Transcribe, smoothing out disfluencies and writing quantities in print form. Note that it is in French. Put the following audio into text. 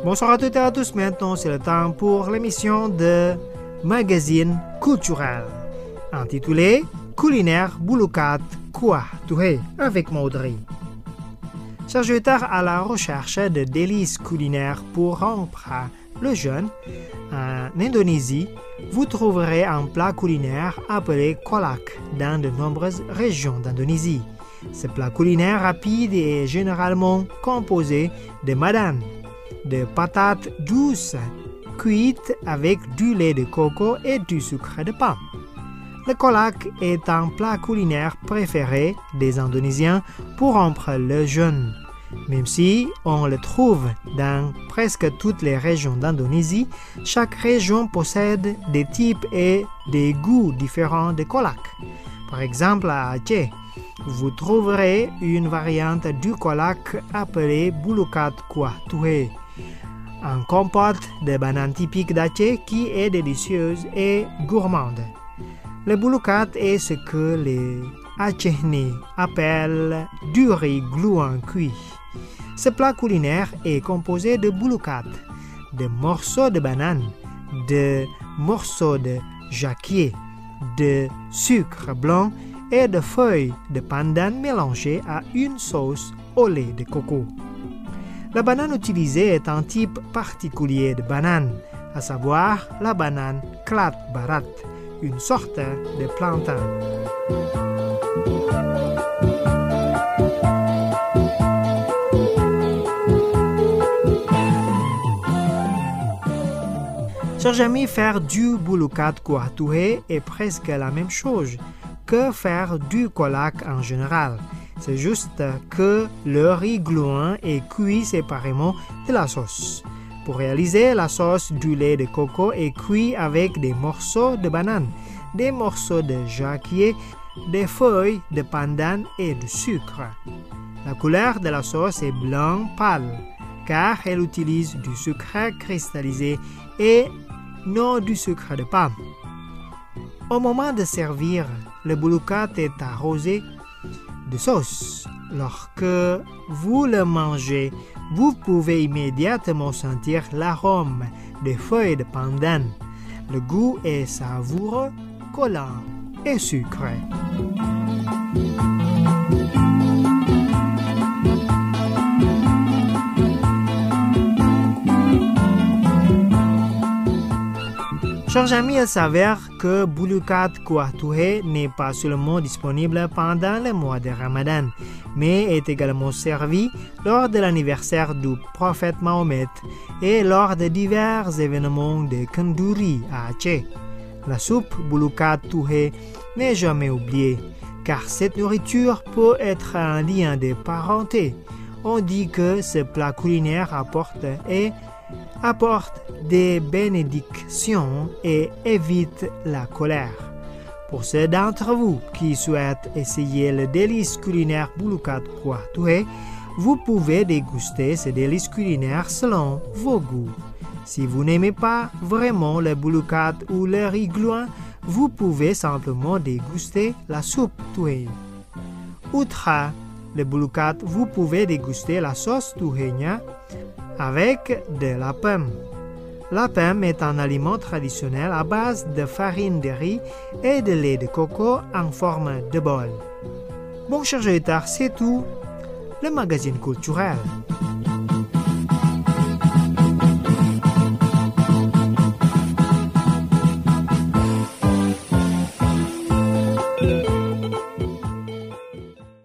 Bonsoir à toutes et à tous. Maintenant, c'est le temps pour l'émission de Magazine culturel intitulée Culinaire Bulukat Kuah Tuhé avec Maudry. Chers auditeurs, à la recherche de délices culinaires pour rompre le jeûne, en Indonésie, vous trouverez un plat culinaire appelé kolak dans de nombreuses régions d'Indonésie. Ce plat culinaire rapide est généralement composé de madane, de patates douces cuites avec du lait de coco et du sucre de pomme. Le kolak est un plat culinaire préféré des Indonésiens pour rompre le jeûne. Même si on le trouve dans presque toutes les régions d'Indonésie, chaque région possède des types et des goûts différents de kolak. Par exemple, à Aceh, vous trouverez une variante du kolak appelée Bulukat Kuah Tuhé, un compote de bananes typique d'Aceh qui est délicieuse et gourmande. Le bulukat est ce que les Acehnis appellent du riz gluant cuit. Ce plat culinaire est composé de bulukat, de morceaux de banane, de morceaux de jacquier, de sucre blanc et de feuilles de pandan mélangées à une sauce au lait de coco. La banane utilisée est un type particulier de banane, à savoir la banane Klat Barat, une sorte de plantain. Chers amis, faire du bulukat kuah tuhé est presque la même chose que faire du kolak en général. C'est juste que le riz gluant est cuit séparément de la sauce. Pour réaliser la sauce, du lait de coco est cuit avec des morceaux de banane, des morceaux de jacquier, des feuilles de pandan et du sucre. La couleur de la sauce est blanc pâle, car elle utilise du sucre cristallisé et non du sucre de pomme. Au moment de servir, le bulukat est arrosé de sauce. Lorsque vous le mangez, vous pouvez immédiatement sentir l'arôme des feuilles de pandan. Le goût est savoureux, collant et sucré. Chers amis, il s'avère que Bulukat Kuah Tuhé n'est pas seulement disponible pendant le mois de Ramadan, mais est également servi lors de l'anniversaire du prophète Mahomet et lors de divers événements de Kenduri à Aceh. La soupe Bulukat Tuhé n'est jamais oubliée, car cette nourriture peut être un lien de parenté. On dit que ce plat culinaire apporte des bénédictions et évite la colère. Pour ceux d'entre vous qui souhaitent essayer le délice culinaire Bulukat Kuah Tuhé, vous pouvez déguster ces délices culinaires selon vos goûts. Si vous n'aimez pas vraiment le bulukat ou le riz gluant, vous pouvez simplement déguster la soupe tuhé. Outre le bulukat, vous pouvez déguster la sauce tuhénya avec de la pomme. La pomme est un aliment traditionnel à base de farine de riz et de lait de coco en forme de bol. Bon, chers auditeurs, c'est tout. Le magazine culturel.